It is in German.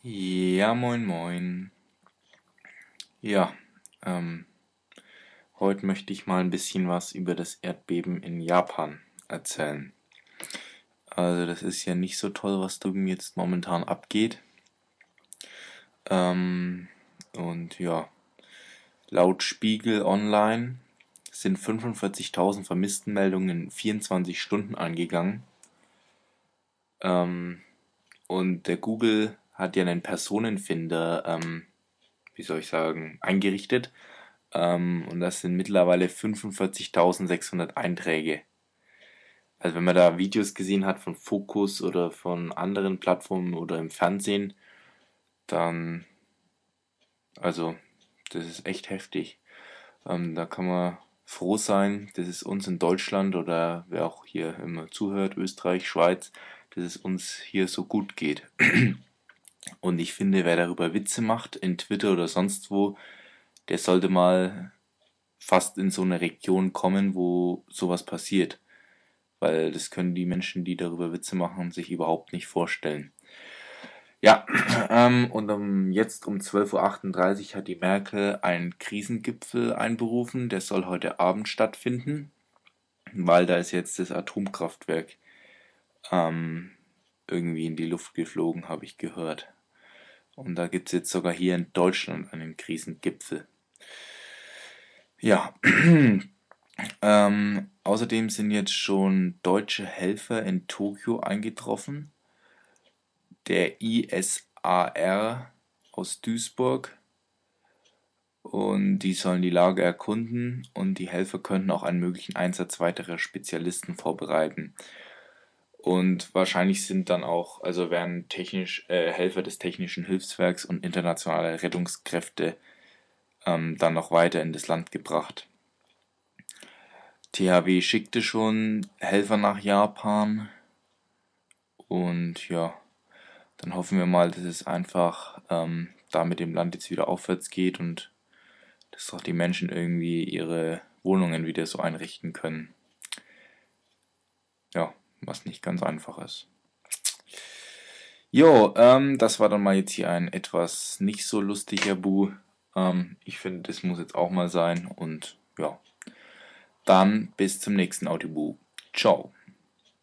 Ja, moin, moin. Ja, ähm, heute möchte ich mal ein bisschen was über das Erdbeben in Japan erzählen. Also, das ist ja nicht so toll, was da jetzt momentan abgeht. Ähm, und ja, laut Spiegel Online sind 45.000 Vermisstenmeldungen in 24 Stunden eingegangen. Ähm, und der Google hat ja einen Personenfinder, wie soll ich sagen, eingerichtet. Und das sind mittlerweile 45.600 Einträge. Also wenn man da Videos gesehen hat von Focus oder von anderen Plattformen oder im Fernsehen, dann, also, das ist echt heftig. Da kann man froh sein, dass es uns in Deutschland oder wer auch hier immer zuhört, Österreich, Schweiz, dass es uns hier so gut geht. Und ich finde, wer darüber Witze macht, in Twitter oder sonst wo, der sollte mal fast in so eine Region kommen, wo sowas passiert. Weil das können die Menschen, die darüber Witze machen, sich überhaupt nicht vorstellen. Ja, und jetzt um 12:38 Uhr hat die Merkel einen Krisengipfel einberufen. Der soll heute Abend stattfinden, weil da ist jetzt das Atomkraftwerk ähm, irgendwie in die Luft geflogen, habe ich gehört. Und da gibt es jetzt sogar hier in Deutschland einen Krisengipfel. Ja, außerdem sind jetzt schon deutsche Helfer in Tokio eingetroffen. Der ISAR aus Duisburg, und die sollen die Lage erkunden und die Helfer könnten auch einen möglichen Einsatz weiterer Spezialisten vorbereiten. Und wahrscheinlich sind dann auch, also werden Helfer des Technischen Hilfswerks und internationale Rettungskräfte dann noch weiter in das Land gebracht. THW schickte schon Helfer nach Japan und ja, dann hoffen wir mal, dass es einfach da mit dem Land jetzt wieder aufwärts geht und dass auch die Menschen irgendwie ihre Wohnungen wieder so einrichten können. Ja, was nicht ganz einfach ist. Jo, das war dann mal jetzt hier ein etwas nicht so lustiger Bu. Ich finde, das muss jetzt auch mal sein und ja, dann bis zum nächsten Audiobu. Ciao.